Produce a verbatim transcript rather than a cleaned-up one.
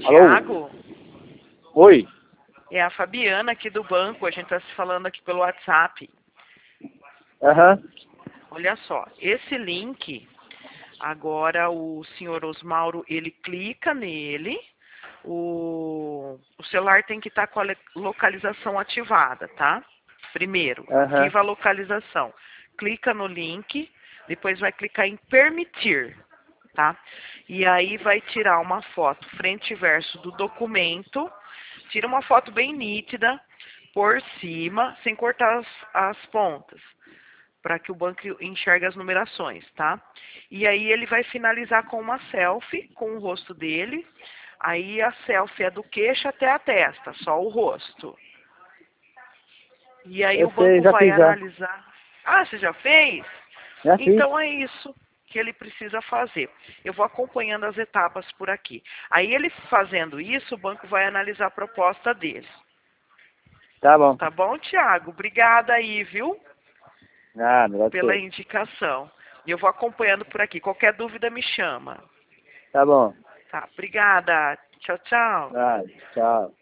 Alô? Tiago, Oi? é a Fabiana aqui do banco, a gente está se falando aqui pelo WhatsApp. Aham. Olha só, esse link, agora o senhor Osmauro, ele clica nele, o, o celular tem que estar com a le- localização ativada, tá? Primeiro, Aham. ativa a localização. Clica no link, depois vai clicar em permitir, tá? E aí vai tirar uma foto frente e verso do documento, tira uma foto bem nítida, por cima, sem cortar as, as pontas, para que o banco enxergue as numerações, tá? E aí ele vai finalizar com uma selfie, com o rosto dele. Aí a selfie é do queixo até a testa, só o rosto. E aí Eu o sei, banco já vai fiz já. analisar. Ah, você já fez? Já fiz. Então é isso que ele precisa fazer. Eu vou acompanhando as etapas por aqui. Aí ele fazendo isso, o banco vai analisar a proposta dele. Tá bom. Tá bom, Tiago? Obrigada aí, viu? Nada, Pela você. indicação. E eu vou acompanhando por aqui. Qualquer dúvida me chama. Tá bom. Tá, obrigada. Tchau, tchau. Nada. Tchau.